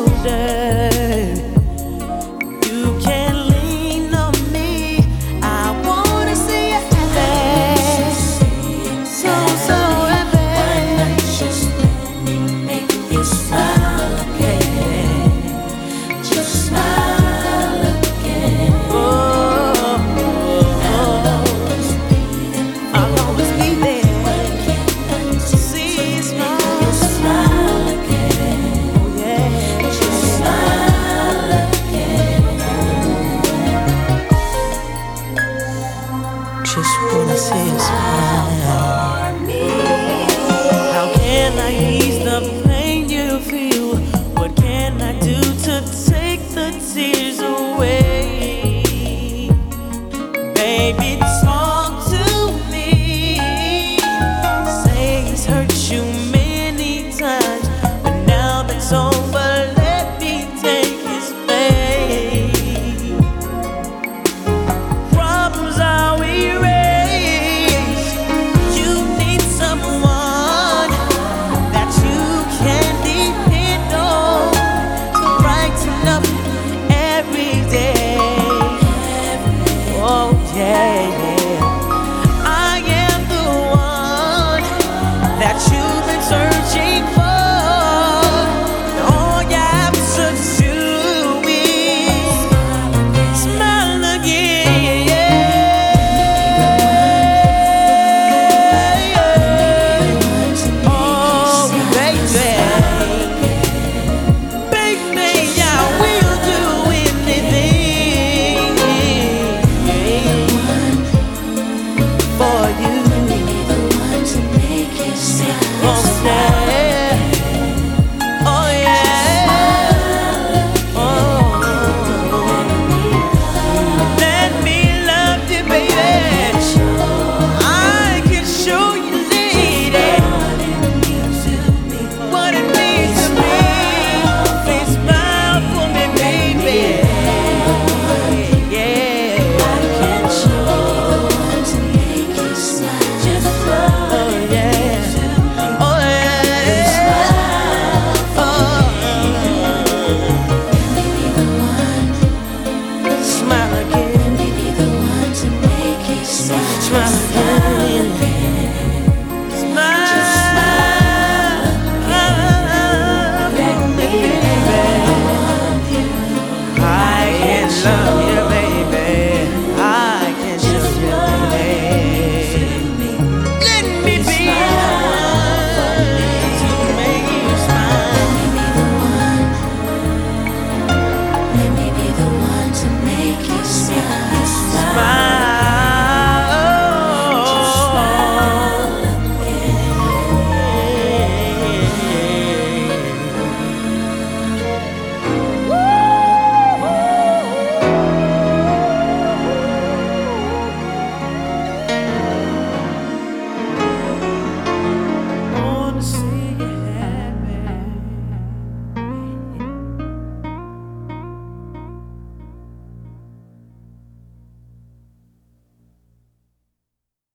shoulder. You can lean on me. I wanna see you happy, so happy. Why not just let me make you smile again? Just smile again. I'll always be there. Why can't I just See you make smile. you smile again? Oh yeah. Just smile again. Just wanna see you smile. For me. How can I ease the pain you feel? What can I do to take the tears away? Baby, talk to me. Say it's hurt you many times, but now that's over, let me take his place. Problems are erased. You need someone that you can depend on to brighten up every day. Oh yeah, yeah. I am the one that you've been searching for. All you have to do is smile again. Oh, baby, baby, I will do anything for you. Oh, yeah. Oh, yeah. Oh, let me love you, baby. I can show you, lady, what it means to me. Please smile for me, baby. Yeah. Oh, yeah. Oh, yeah. Oh, smile again. Smile again. Smile for me, baby. I can love